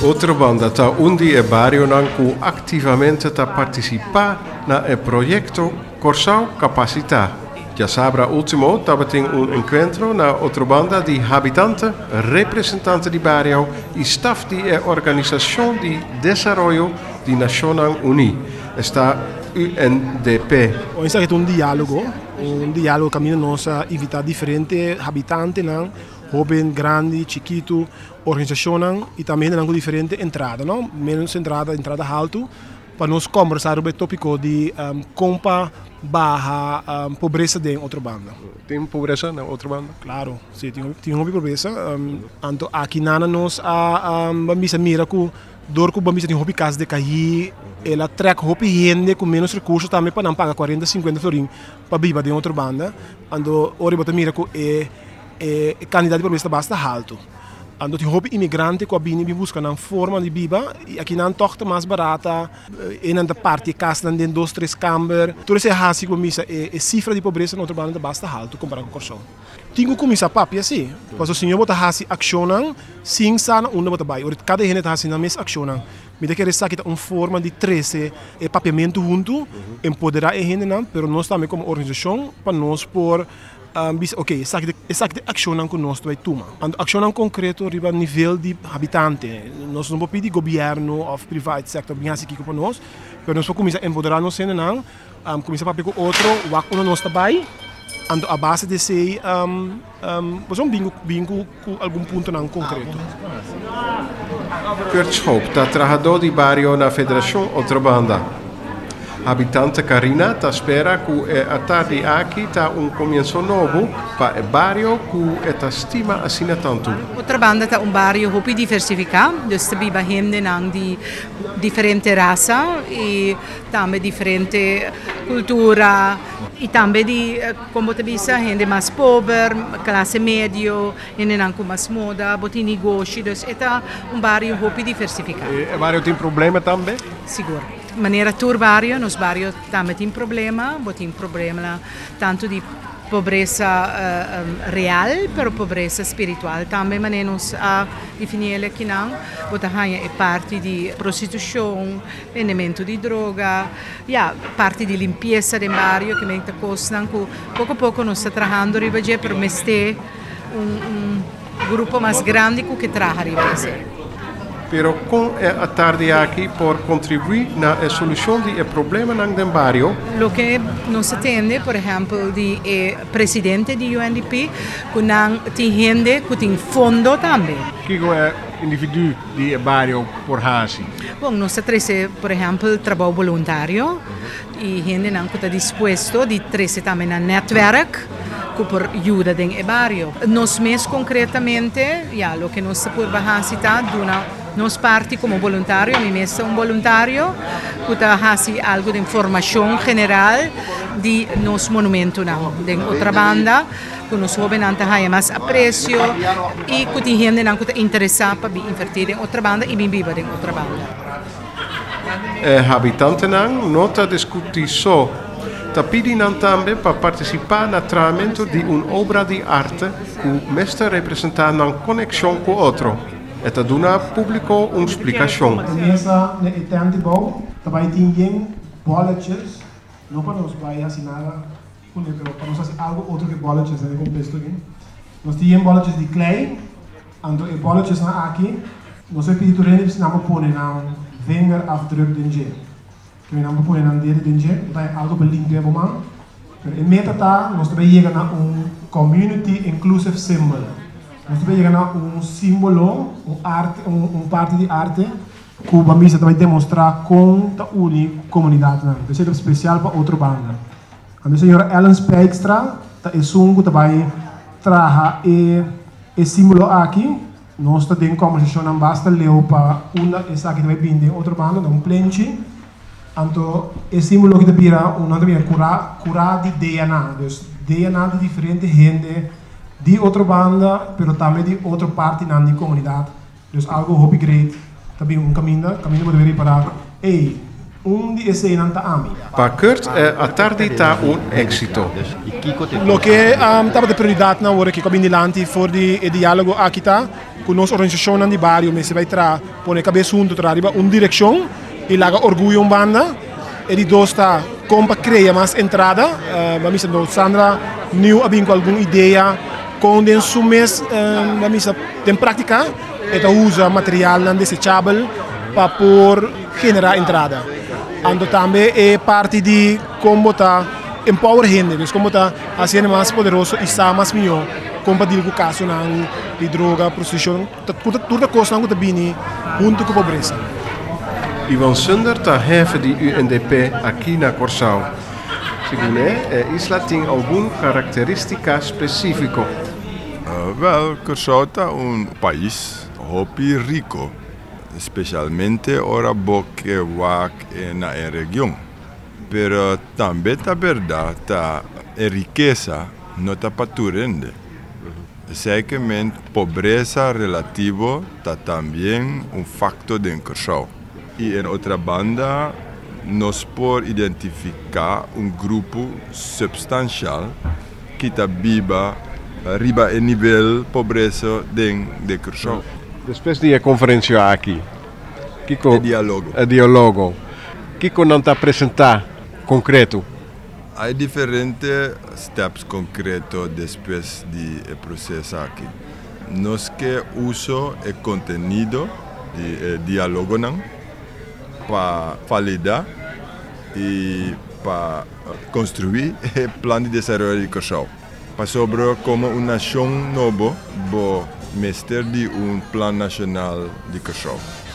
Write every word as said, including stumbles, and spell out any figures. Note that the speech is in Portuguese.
Outra banda está onde é barrio que ativamente está participar na projeto Corsao Capacita. Já sabrá último, estava tem um encontro na outra banda de habitantes, representantes de barrio e staff de organização de desenvolvimento de Nações Unidas. Está U N D P. Hoje é um diálogo, um diálogo que nós evita diferentes habitantes, jovem, grande, chiquito, organização e também com diferentes entradas, não? Menos entrada, entrada alto, para nós conversar sobre o tópico de um, compa barra um, pobreza de outra banda. Tem pobreza na outra banda? Claro, sim, tem, tem uma pobreza. Um, então, aqui nana nós a um, bambisa mira que dor que bambisa tem hobby casa de cair, ela track hobby gente com menos recursos também para não pagar quarenta, cinquenta florim para viver de outra banda. Então, ora bota mira que é é candidato para pobreza basta alto. Ando tem hobby imigrante que vem buscar uma forma de viver e aqui não toca mais barata e não da parte casa não tem dois três câmara tudo isso é assim como isso é cifra de pobreza na outra banda basta alto comparado com Corsao. Tinha que começar papi assim, mas o senhor bota assim ação sim sana uma bota vai. Ora cada gente tá assim na mesma ação. Me quer dizer que uma forma de treze é papiamento junto, empoderar a gente não, pero nós também como organização para nós por Um, ok, essa é a ação que nós vai tomar. A ação concreta riba nível de habitante. Nós não podemos pedir governo ou privado sector bem assim para nós, mas nós podemos começar a empoderar nós ainda não, um, começar a pegar outro, o que nós trabalha, ando a base de ser um, um, vamos bingo bingo com algum ponto não concreto. Kurt Schoop está trabalhador de barrio na Federação Outra Banda. Habitante Karina ta spera que é a tarde aqui está um começo novo para o barrio que está estima assim tanto. Outra banda está um barrio muito diversificado, dus te biba gente nang de diferente raça e também diferente cultura e também de como te bisa gente mais pobre, classe médio, gente nang com mais moda, botin negócio, dus é um barrio muito diversificado. E o barrio tem problema também? Seguro. Maneira tur barrio, nos barrio também tem problema, tem problema tanto de pobreza uh, um, real, pero pobreza espiritual também, mas nós a definir aqui não, bota é parte de prostituição, vendimento de droga, yeah, parte de limpeza do barrio que me está custando, pouco a pouco nós está trabalhando riba para mestre um, um grupo mais grande que trabalha riba. Pero com a tarde aqui por contribuir na solução do problema no barrio. Lo que nos atende, por exemplo, de eh, presidente de U N D P, que não tem gente que tem fundo também. Que é indivíduo de barrio por hasi? Bom, nós trazemos, por exemplo, trabalho voluntário e gente não está disposto de trazer também um network que por ajuda no barrio. Nós mesmos concretamente, yeah, lo que nós por bahasita duna nós parte como voluntário, me messa um voluntário que faz algo de informação geral de nos monumento não, de outra banda, que nos jovens não têm mais apreço e que tem gente não está interessada para invertir em outra banda e viver em outra banda. É habitante não nota discutir só, tá pedindo também para participar no tratamento de uma obra de arte que o mestre representa na conexão com o outro. Eta duna público uma explicação. Nessa etante bom, também tem bolachas, não para nós vai assinar, para nós fazer algo outro que bolachas no contexto aqui. Nós temos bolachas de clay, então e bolachas na aqui, nós pedimos não pôr na vingerafdruk dentje. Que não pôr na dedo dentje, daí algo para limpar a mão. Mas em meta tá, nós também chega na um community inclusive symbol. Nós também chegamos a um símbolo, um, arte, um, um parte de arte que o Bambisa vai demonstrar com a única comunidade. Isso é especial para outra banda. A senhora Ellen Spijkstra é um que vai trazer o símbolo aqui. Nós temos conversação não basta ler para uma essa que vai vir de outra banda, um plenche. Então, o símbolo que vira uma também curar curar de D N A, então D N A de diferente gente de outra banda, mas também de outra parte da comunidade. Então, algo hobby great. Também um caminho, caminho para ver para ei, um de esse não está a mim. Para Kurt, a tarde está um êxito. O que estava de prioridade na hora que caminho diante for de diálogo aqui está, com nossa organização no bairro, mas vai tra, pôr a cabeça junto, tra, uma direção e lá orgulho um banda. E dois está como para criar mais entrada, uh, vamos dizer, Sandra, new abim com alguma ideia, com den sumes, uh, vamos dizer, tem prática, e usa material não desechável para por generar entrada. Ando também é parte de como tá empower gente, como tá fazendo mais poderoso e está mais melhor. Combatir com o caso de droga, prostituição, tudo a coisa que está junto com a pobreza. Ivan Sunder está chefe de U N D P aqui na Curaçao. Segundo ele, a isla tem alguma característica específica. Uh, well, Curaçao é um país muito rico, especialmente ora porque wak na região. Pero também é verdade que a riqueza não está paturende. Certamente, pobreza relativa está também um fator de Curaçao. E em outra banda, nós podemos identificar um grupo substancial que está viva arriba o nível de pobreza de, de Curaçao. Depois da conferência aqui, Kiko, o diálogo. O diálogo. Kiko não está apresentar concreto. Há diferentes steps concretos depois do processo aqui. Nós que usamos o conteúdo de diálogo para validar e para construir o plano de desenvolvimento de Curaçao. Para sobre como uma nação nova, vou mestre de um plano nacional de Curaçao.